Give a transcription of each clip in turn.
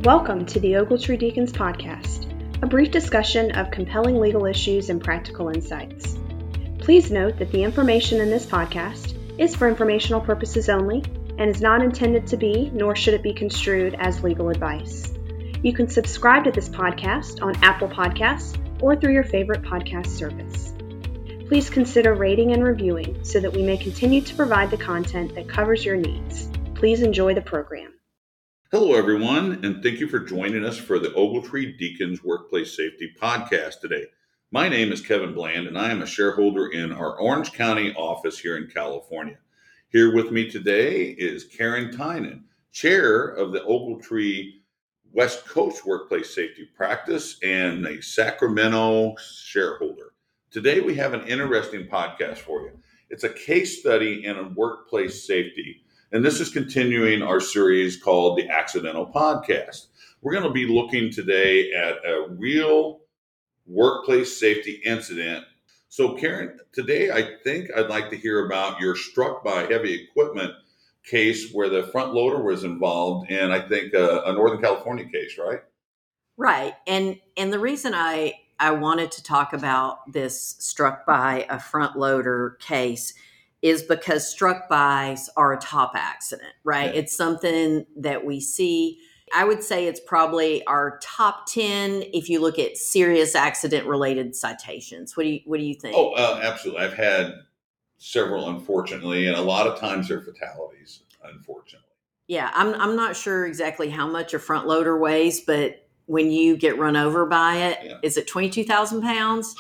Welcome to the Ogletree Deacons Podcast, a brief discussion of compelling legal issues and practical insights. Please note that the information in this podcast is for informational purposes only and is not intended to be, nor should it be construed as legal advice. You can subscribe to this podcast on Apple Podcasts or through your favorite podcast service. Please consider rating and reviewing so that we may continue to provide the content that covers your needs. Please enjoy the program. Hello, everyone, and thank you for joining us for the Ogletree Deacons Workplace Safety Podcast today. My name is Kevin Bland, and I am a shareholder in our Orange County office here in California. Here with me today is Karen Tynan, chair of the Ogletree West Coast Workplace Safety Practice and a Sacramento shareholder. Today, we have an interesting podcast for you. It's a case study in workplace safety. And this is continuing our series called the Accidental Podcast. We're going to be looking today at a real workplace safety incident. So Karen, today I think I'd like to hear about your struck by heavy equipment case where the front loader was involved in, I think, a Northern California case, right? Right. And the reason I wanted to talk about this struck by a front loader case is because struck-bys are a top accident, right? Yeah. It's something that we see. I would say it's probably our top 10 if you look at serious accident-related citations. What do you think? Oh, absolutely. I've had several, unfortunately, and a lot of times they're fatalities, unfortunately. Yeah, I'm not sure exactly how much a front loader weighs, but when you get run over by it, Is it 22,000 pounds?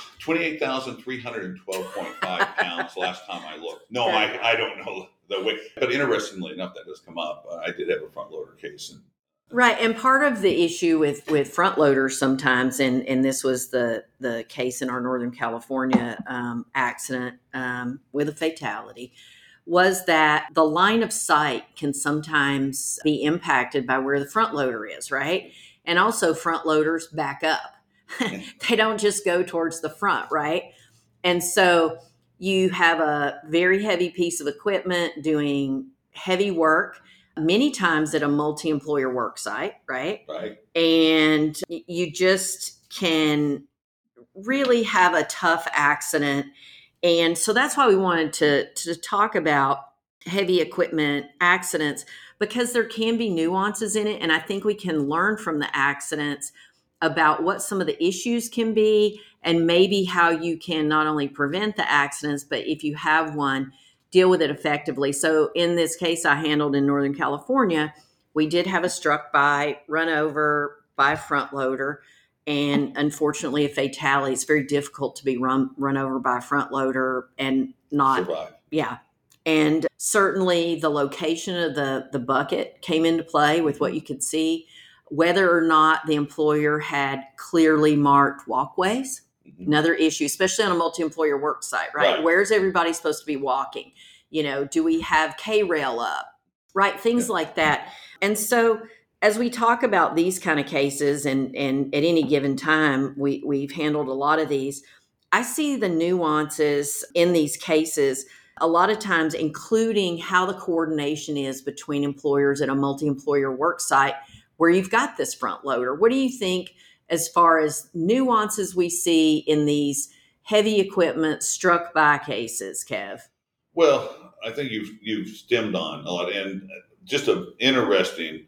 28,312.5 pounds last time I looked. No, I don't know the weight. But interestingly enough, that does come up. I did have a front loader case. Right. And part of the issue with front loaders sometimes, and this was the case in our Northern California accident with a fatality, was that the line of sight can sometimes be impacted by where the front loader is, right? And also front loaders back up. They don't just go towards the front, right? And so you have a very heavy piece of equipment doing heavy work, many times at a multi-employer work site, right? Right. And you just can really have a tough accident. And so that's why we wanted to talk about heavy equipment accidents, because there can be nuances in it. And I think we can learn from the accidents about what some of the issues can be and maybe how you can not only prevent the accidents, but if you have one, deal with it effectively. So in this case I handled in Northern California, we did have a struck by, run over by a front loader, and unfortunately a fatality. It's very difficult to be run over by a front loader and not survive. Yeah. And certainly the location of the bucket came into play with what you could see, whether or not the employer had clearly marked walkways. Mm-hmm. Another issue, especially on a multi-employer work site, right? Where's everybody supposed to be walking? Do we have K-rail up, right? Things like that. And so as we talk about these kind of cases, and at any given time, we've handled a lot of these, I see the nuances in these cases a lot of times, including how the coordination is between employers at a multi-employer work site where you've got this front loader. What do you think as far as nuances we see in these heavy equipment struck by cases, Kev? Well, I think you've stemmed on a lot, and just an interesting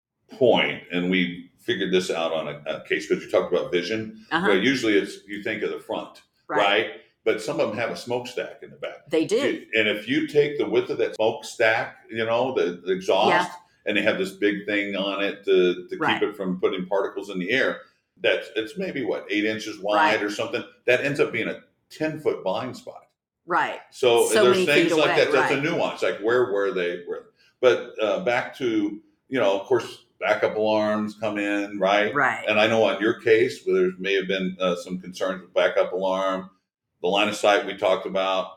point, and we figured this out on a case because you talked about vision. Uh-huh. Usually you think of the front, right? But some of them have a smokestack in the back. They do. And if you take the width of that smokestack, the exhaust, and they have this big thing on it to keep it from putting particles in the air, it's maybe 8 inches wide or something. That ends up being a 10-foot blind spot. Right. So there's things like that. That's a nuance. Like where were they? But back to, of course, backup alarms come in, right? Right. And I know on your case, there may have been some concerns with backup alarm. The line of sight we talked about,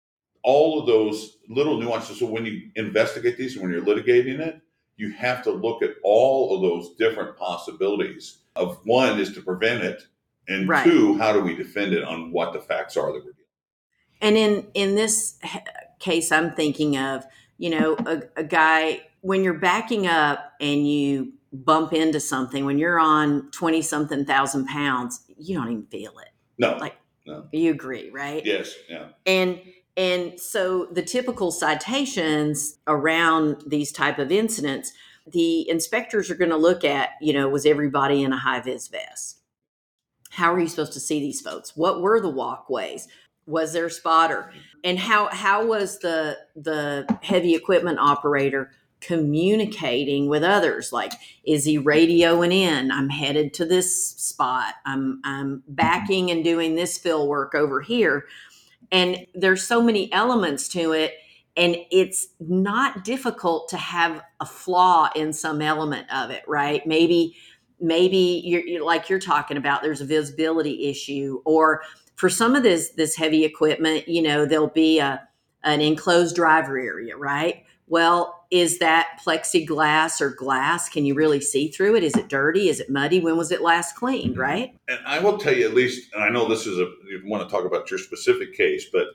all of those little nuances. So when you investigate these and when you're litigating it, you have to look at all of those different possibilities of, one is to prevent it, and two, how do we defend it on what the facts are that we're dealing with. And in this case, I'm thinking of, a guy, when you're backing up and you bump into something, when you're on 20 something thousand pounds, you don't even feel it. No. Like, No. you agree, right? Yes. Yeah. And so the typical citations around these type of incidents, the inspectors are going to look at, was everybody in a high vis vest? How are you supposed to see these folks? What were the walkways? Was there a spotter? And how was the heavy equipment operator communicating with others? Like, is he radioing in? I'm headed to this spot. I'm backing and doing this fill work over here. And there's so many elements to it. And it's not difficult to have a flaw in some element of it, right? Maybe you're like you're talking about, there's a visibility issue, or for some of this heavy equipment, there'll be an enclosed driver area, right? Well, is that plexiglass or glass? Can you really see through it? Is it dirty? Is it muddy? When was it last cleaned, right? And I will tell you, at least, and I know this is you want to talk about your specific case, but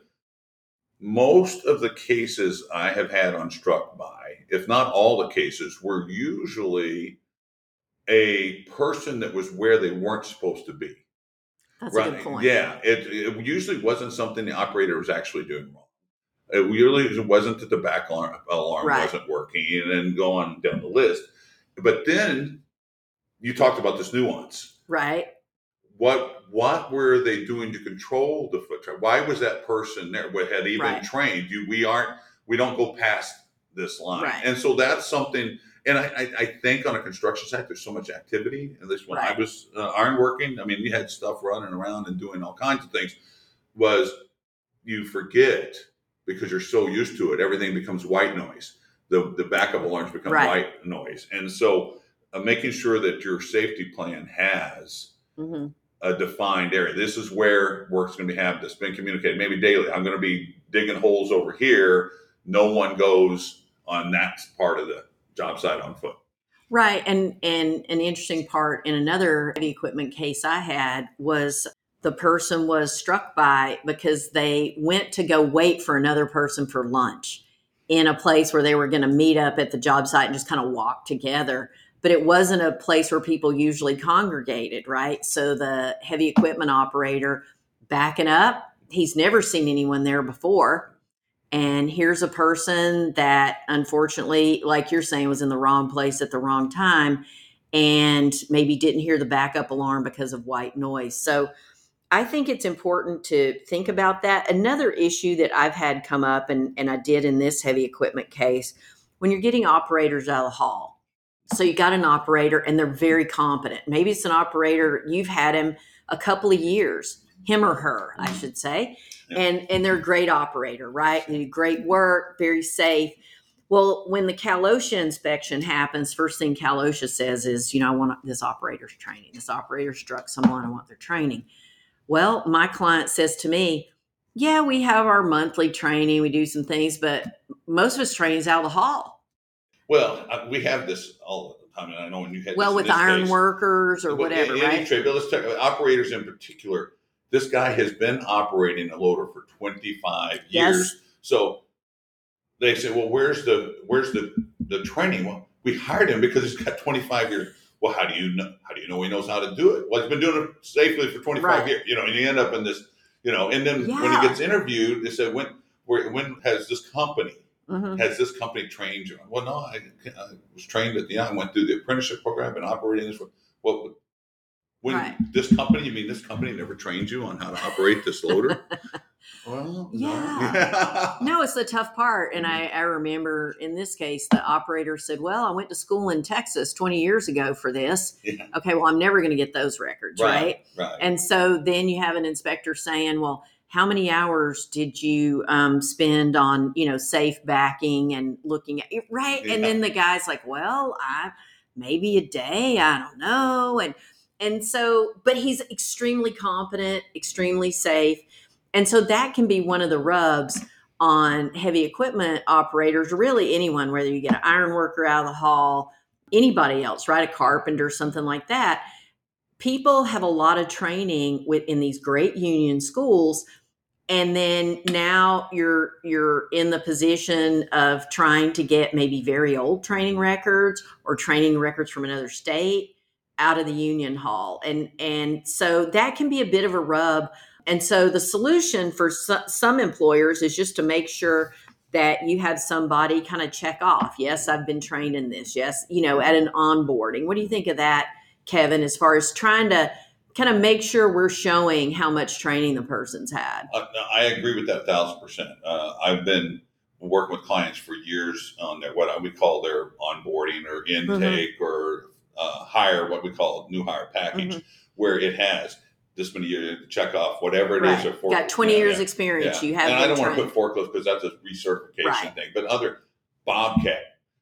most of the cases I have had on struck by, if not all the cases, were usually a person that was where they weren't supposed to be. That's a good point. Yeah. It usually wasn't something the operator was actually doing wrong. It really wasn't that the back alarm Right. wasn't working, and then go on down the list. But then you talked about this nuance. Right. What were they doing to control the foot traffic? Why was that person there? Had he been trained? We don't go past this line. Right. And so that's something. And I think on a construction site, there's so much activity. At least when I was ironworking, I mean, you had stuff running around and doing all kinds of things. Was you forget, because you're so used to it, everything becomes white noise. The backup alarms become white noise. And so making sure that your safety plan has a defined area. This is where work's going to be happening. It's been communicated, maybe daily. I'm going to be digging holes over here. No one goes on that part of the job site on foot. Right. And an interesting part in another heavy equipment case I had was the person was struck by because they went to go wait for another person for lunch in a place where they were going to meet up at the job site and just kind of walk together. But it wasn't a place where people usually congregated, right? So the heavy equipment operator backing up, he's never seen anyone there before. And here's a person that, unfortunately, like you're saying, was in the wrong place at the wrong time and maybe didn't hear the backup alarm because of white noise. So I think it's important to think about that. Another issue that I've had come up, and I did in this heavy equipment case, when you're getting operators out of the hall. So you got an operator and they're very competent. Maybe it's an operator, you've had him a couple of years, him or her, I should say. And they're a great operator, right? They do great work, very safe. Well, when the Cal OSHA inspection happens, first thing Cal OSHA says is, I want this operator's training. This operator struck someone, I want their training. Well, my client says to me, yeah, we have our monthly training. We do some things, but most of us training's out of the hall. Well, we have this all the time. And I know when you had with iron case, workers or whatever, right? Trade, but let's talk about operators in particular. This guy has been operating a loader for 25 years. So they say, well, where's the training? Well, we hired him because he's got 25 years. Well, how do you know he knows how to do it? Well, he's been doing it safely for 25 years, and you end up in this, and then when he gets interviewed, they said, when has this company trained you? Well, no, I was trained I went through the apprenticeship program and operating this. Well, this company, you mean this company never trained you on how to operate this loader? Well, no, it's the tough part. And I remember in this case, the operator said, well, I went to school in Texas 20 years ago for this. Yeah. Okay, well, I'm never going to get those records, right? And so then you have an inspector saying, well, how many hours did you spend on, safe backing and looking at it, right? Yeah. And then the guy's like, well, maybe a day, I don't know. And so, but he's extremely competent, extremely safe. And so that can be one of the rubs on heavy equipment operators, really anyone, whether you get an iron worker out of the hall, anybody else, right? A carpenter, something like that. People have a lot of training in these great union schools, And then now you're in the position of trying to get maybe very old training records or training records from another state out of the union hall. And so that can be a bit of a rub. And so the solution for some employers is just to make sure that you have somebody kind of check off. Yes, I've been trained in this. Yes, at an onboarding. What do you think of that, Kevin, as far as trying to kind of make sure we're showing how much training the person's had? I agree with that 1,000%. I've been working with clients for years on what we call their onboarding or intake or hire, what we call new hire package, where it has this many years to check off whatever it is. Or got 20 years experience. You have. And I don't want to put forklift because that's a recertification thing, but other Bobcat,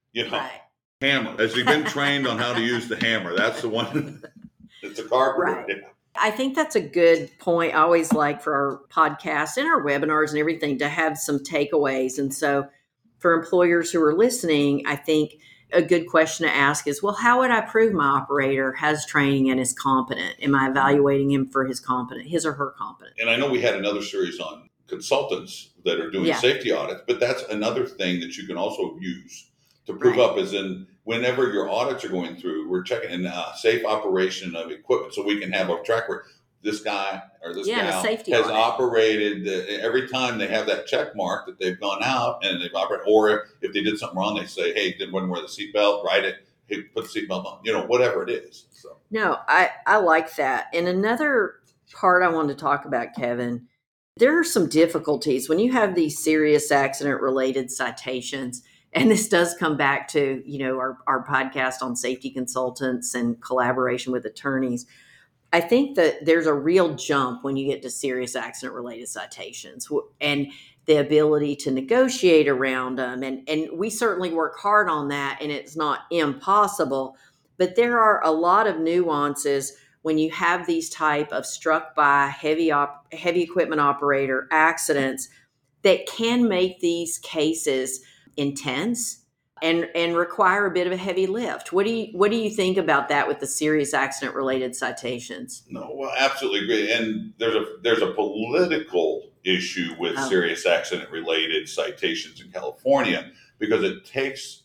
hammer. Has he been trained on how to use the hammer? That's the one. It's a carpenter. Right. Yeah. I think that's a good point. I always like for our podcasts and our webinars and everything to have some takeaways. And so for employers who are listening, I think a good question to ask is, well, how would I prove my operator has training and is competent? Am I evaluating him for his or her competence? And I know we had another series on consultants that are doing safety audits, but that's another thing that you can also use to prove up, as in whenever your audits are going through, we're checking in safe operation of equipment, so we can have a track where this guy or this gal has operated every time they have that check mark that they've gone out and they've operated, or if they did something wrong, they say, hey, didn't wear the seatbelt, write it, hey, put the seatbelt on, whatever it is. So. No, I like that. And another part I wanted to talk about, Kevin, there are some difficulties when you have these serious accident related citations. And this does come back to, our podcast on safety consultants and collaboration with attorneys. I think that there's a real jump when you get to serious accident related citations and the ability to negotiate around them. And we certainly work hard on that, and it's not impossible. But there are a lot of nuances when you have these type of struck by heavy equipment operator accidents that can make these cases intense and require a bit of a heavy lift. What do you think about that with the serious accident related citations? No, well, absolutely agree. And there's a political issue with serious accident related citations in California, because it takes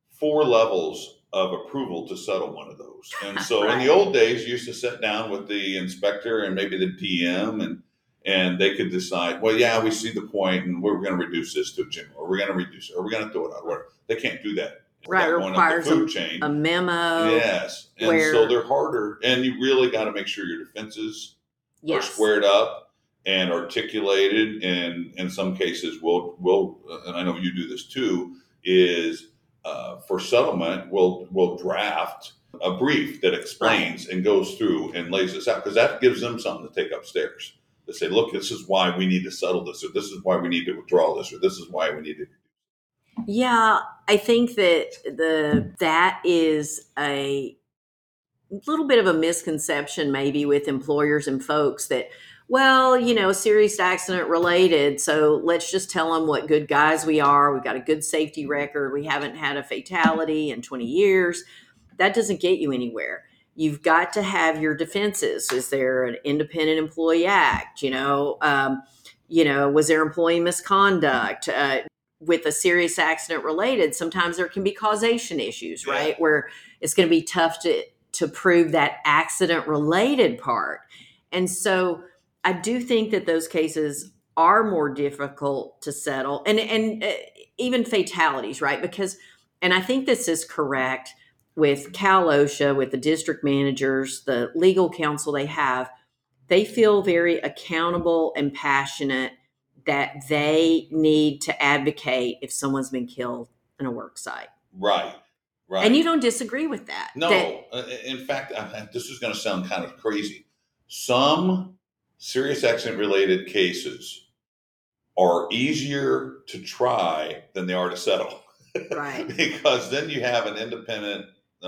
4 levels of approval to settle one of those. And so in the old days, you used to sit down with the inspector and maybe the DM and they could decide, well, yeah, we see the point, and we're going to reduce this to a general, or we're going to reduce it, or we're going to throw it out. Whatever. They can't do that. Right, it requires a memo. Yes, and so they're harder, and you really got to make sure your defenses are squared up and articulated. And in some cases, we'll and I know you do this too, is for settlement, we'll draft a brief that explains and goes through and lays this out, because that gives them something to take upstairs. They say, look, this is why we need to settle this, or this is why we need to withdraw this, or this is why we need to. Yeah, I think that that is a little bit of a misconception maybe with employers and folks that, well, serious accident related, so let's just tell them what good guys we are. We've got a good safety record. We haven't had a fatality in 20 years. That doesn't get you anywhere. You've got to have your defenses. Is there an Independent Employee Act? Was there employee misconduct? With a serious accident related, sometimes there can be causation issues, right? Where it's going to be tough to prove that accident related part. And so I do think that those cases are more difficult to settle, and even fatalities, right? And I think this is correct with Cal OSHA, with the district managers, the legal counsel they feel very accountable and passionate that they need to advocate if someone's been killed in a work site. Right. And you don't disagree with that. No. In fact, this is going to sound kind of crazy. Some serious accident related cases are easier to try than they are to settle. Right. Because then you have an independent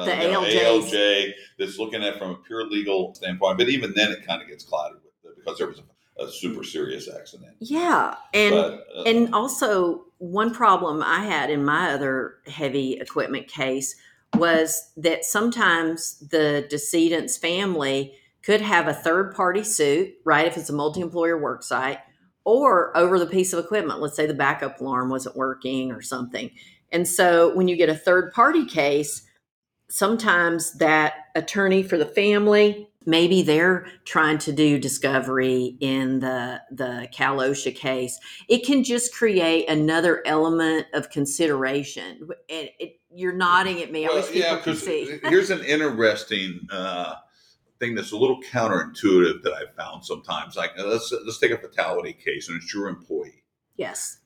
ALJ that's looking at it from a pure legal standpoint. But even then it kind of gets clouded with it because there was a super serious accident. Yeah. And also one problem I had in my other heavy equipment case was that sometimes the decedent's family could have a third party suit, right? If it's a multi-employer work site, or over the piece of equipment. Let's say the backup alarm wasn't working or something. And so when you get a third party case, sometimes that attorney for the family, maybe they're trying to do discovery in the Cal OSHA case. It can just create another element of consideration. You're nodding at me. I wish people could see. Here's an interesting thing that's a little counterintuitive that I found sometimes. Like let's take a fatality case, and it's your employee. Yes.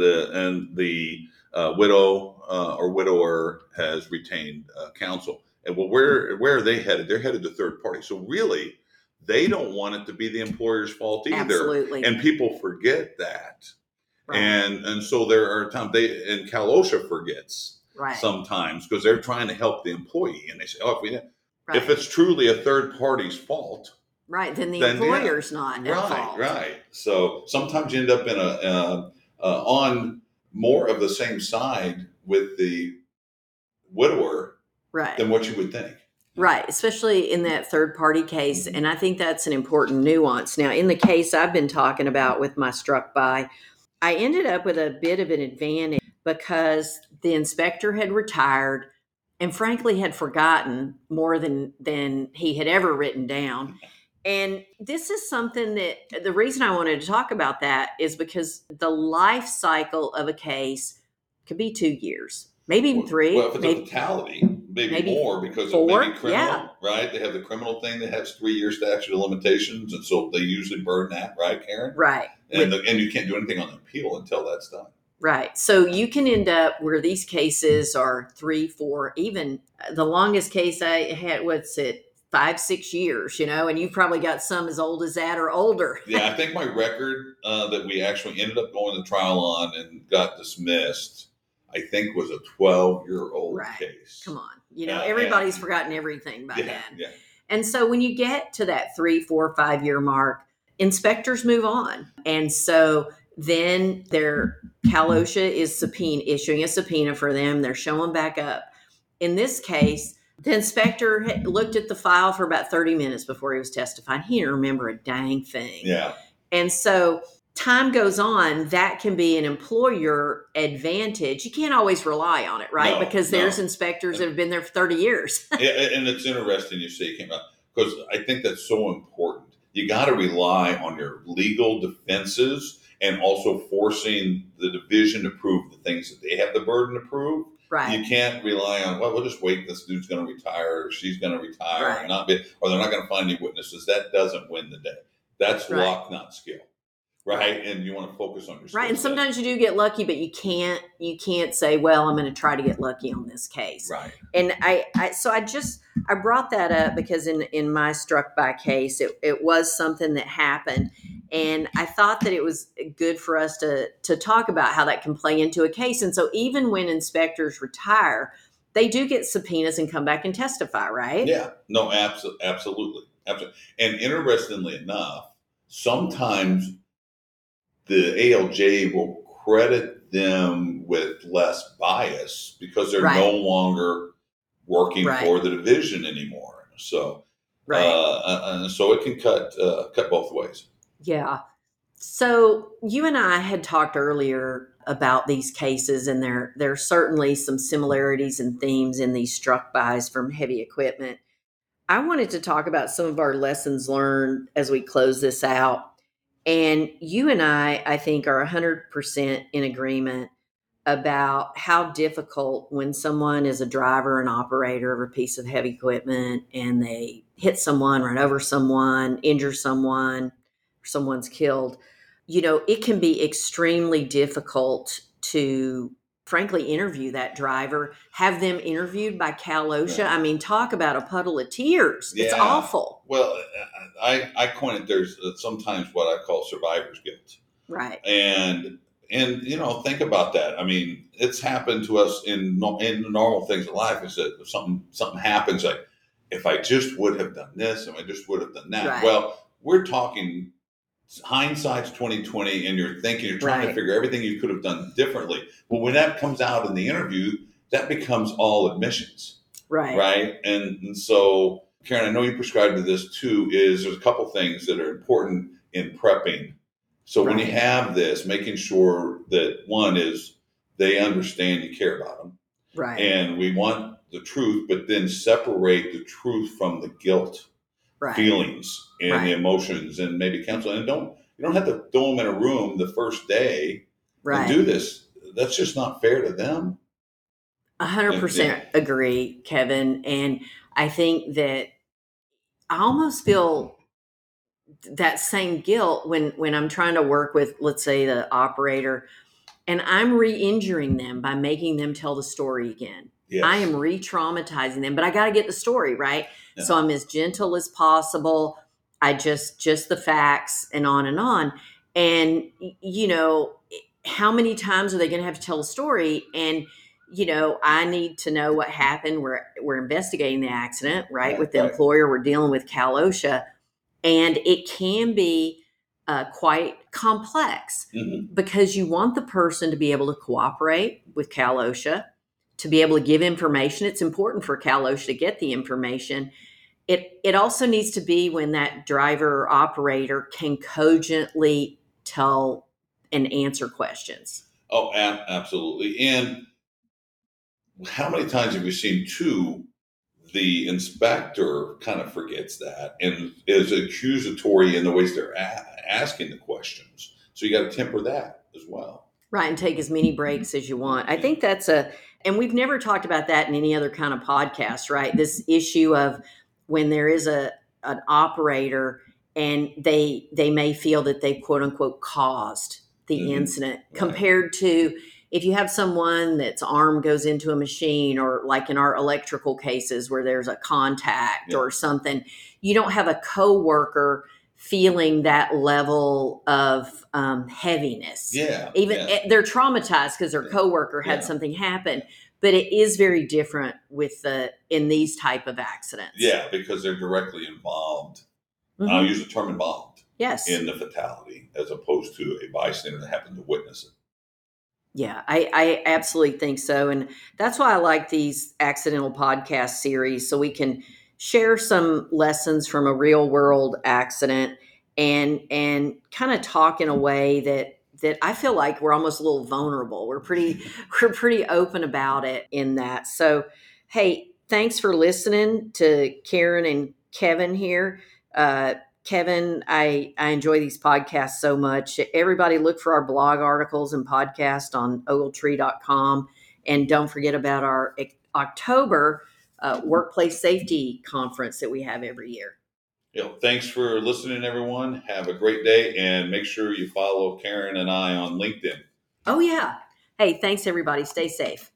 The widow or widower has retained counsel. And well, where are they headed? They're headed to third party. So really, they don't want it to be the employer's fault either. Absolutely. And people forget that. Right. And so there are times and Cal OSHA forgets sometimes because they're trying to help the employee. And they say, if it's truly a third party's fault, right, then the employer's not at fault. Right. So sometimes you end up in on more of the same side with the widower than what you would think. Right, especially in that third party case. And I think that's an important nuance. Now, in the case I've been talking about with my struck by, I ended up with a bit of an advantage because the inspector had retired and frankly had forgotten more than he had ever written down. And this is something that the reason I wanted to talk about that is because the life cycle of a case could be 2 years, maybe even 3. Well, if it's a fatality, maybe more because 4, it may be criminal, right? They have the criminal thing that has 3-year statute of limitations, and so they usually burn that, right, Karen? Right. And you can't do anything on the appeal until that's done. Right. So you can end up where these cases are 3, 4, even the longest case I had, 5-6 years, and you've probably got some as old as that or older. Yeah, I think my record that we actually ended up going to trial on and got dismissed, I think was a 12-year-old case. Come on. Everybody's forgotten everything by then. Yeah. And so when you get to that 3, 4, 5-year mark, inspectors move on. And so then Cal OSHA is issuing a subpoena for them. They're showing back up. In this case, the inspector had looked at the file for about 30 minutes before he was testifying. He didn't remember a dang thing. Yeah. And so time goes on, that can be an employer advantage. You can't always rely on it, right? Because there's inspectors that have been there for 30 years. Yeah, and it's interesting you say it came out because I think that's so important. You got to rely on your legal defenses and also forcing the division to prove the things that they have the burden to prove. Right. You can't rely on, we'll just wait. This dude's going to retire or she's going to retire or they're not going to find any witnesses. That doesn't win the day. That's luck, not skill. Right. And you want to focus on your skill. Right. And sometimes you do get lucky, but you can't say, well, I'm going to try to get lucky on this case. Right. And I brought that up because in my struck by case, it was something that happened. And I thought that it was good for us to talk about how that can play into a case. And so even when inspectors retire, they do get subpoenas and come back and testify, right? Yeah. No, absolutely. And interestingly enough, sometimes the ALJ will credit them with less bias because they're no longer working for the division anymore. So, so it can cut both ways. Yeah. So you and I had talked earlier about these cases, and there are certainly some similarities and themes in these struck bys from heavy equipment. I wanted to talk about some of our lessons learned as we close this out. And you and I think, are 100% in agreement about how difficult when someone is a driver and operator of a piece of heavy equipment and they hit someone, run over someone, injure someone, or someone's killed, it can be extremely difficult to frankly interview that driver, have them interviewed by Cal OSHA. Yeah. I mean, talk about a puddle of tears. Yeah. It's awful. Well, I coined it, there's sometimes what I call survivor's guilt. Right. And think about that. I mean, it's happened to us in normal things in life. Is that if something happens, like if I just would have done this, if I just would have done that. Right. Well, we're talking hindsight's 20/20, and you're trying to figure everything you could have done differently. But when that comes out in the interview, that becomes all admissions. Right. Right. And so, Karen, I know you prescribe to this too, there's a couple things that are important in prepping So when you have this, making sure that one is they understand you care about them. Right. And we want the truth, but then separate the truth from the guilt, feelings, and the emotions, and maybe counsel. And you don't have to throw them in a room the first day and do this. That's just not fair to them. 100% agree, Kevin. And I think that I almost feel that same guilt when I'm trying to work with, let's say, the operator, and I'm re-injuring them by making them tell the story again. Yes. I am re-traumatizing them, but I got to get the story right. Yeah. So I'm as gentle as possible. I just the facts and on and on. And, how many times are they going to have to tell a story? And, I need to know what happened. We're investigating the accident, right? With the employer, we're dealing with Cal OSHA. And it can be quite complex because you want the person to be able to cooperate with Cal OSHA, to be able to give information. It's important for Cal OSHA to get the information. It also needs to be when that driver or operator can cogently tell and answer questions. Oh, absolutely. And how many times have you seen the inspector kind of forgets that and is accusatory in the ways they're asking the questions. So you got to temper that as well. Right. And take as many breaks as you want. I think and we've never talked about that in any other kind of podcast, right? This issue of when there is an operator and they may feel that they quote unquote caused the incident compared to if you have someone that's arm goes into a machine, or like in our electrical cases where there's a contact or something, you don't have a coworker feeling that level of heaviness. They're traumatized because their coworker had something happen, but it is very different in these type of accidents. Yeah, because they're directly involved. I'll use the term involved. Yes. In the fatality, as opposed to a bystander that happened to witness it. Yeah, I absolutely think so. And that's why I like these accidental podcast series, so we can share some lessons from a real world accident and kind of talk in a way that I feel like we're almost a little vulnerable. We're pretty open about it in that. So, hey, thanks for listening to Karen and Kevin here. Kevin, I enjoy these podcasts so much. Everybody look for our blog articles and podcast on ogletree.com. And don't forget about our October workplace safety conference that we have every year. Thanks for listening, everyone. Have a great day, and make sure you follow Karen and I on LinkedIn. Oh, yeah. Hey, thanks, everybody. Stay safe.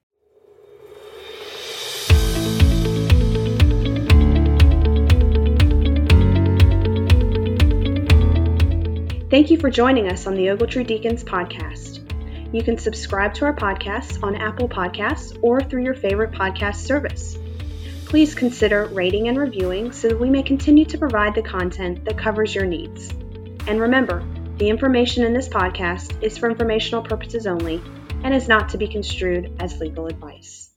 Thank you for joining us on the Ogletree Deacons podcast. You can subscribe to our podcast on Apple Podcasts or through your favorite podcast service. Please consider rating and reviewing so that we may continue to provide the content that covers your needs. And remember, the information in this podcast is for informational purposes only and is not to be construed as legal advice.